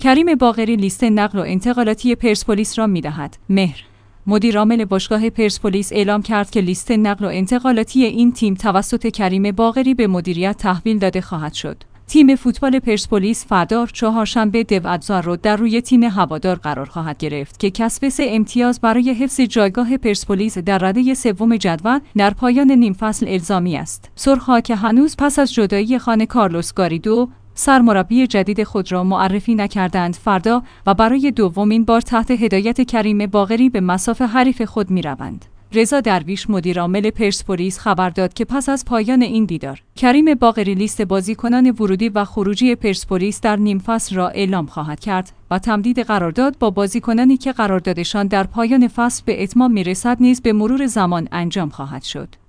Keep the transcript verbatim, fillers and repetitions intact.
کریم باقری لیست نقل و انتقالاتی پرسپولیس را می‌دهد. مهر مدیر عامل باشگاه پرسپولیس اعلام کرد که لیست نقل و انتقالاتی این تیم توسط کریم باقری به مدیریت تحویل داده خواهد شد. تیم فوتبال پرسپولیس فردا چهارشنبه دو رو در روی تیم هوادار قرار خواهد گرفت که کسب سه امتیاز برای حفظ جایگاه پرسپولیس در رده سوم جدول در پایان نیم فصل الزامی است. سرخ‌ها که هنوز پس از جدایی خان کارلوس گاریدو سرمربی جدید خود را معرفی نکردند، فردا و برای دومین بار تحت هدایت کریم باقری به مصاف حریف خود می‌روند. رضا درویش مدیر عامل پرسپولیس خبر داد که پس از پایان این دیدار، کریم باقری لیست بازیکنان ورودی و خروجی پرسپولیس در نیم فصل را اعلام خواهد کرد و تمدید قرارداد با بازیکنانی که قراردادشان در پایان فصل به اتمام میرسد نیز به مرور زمان انجام خواهد شد.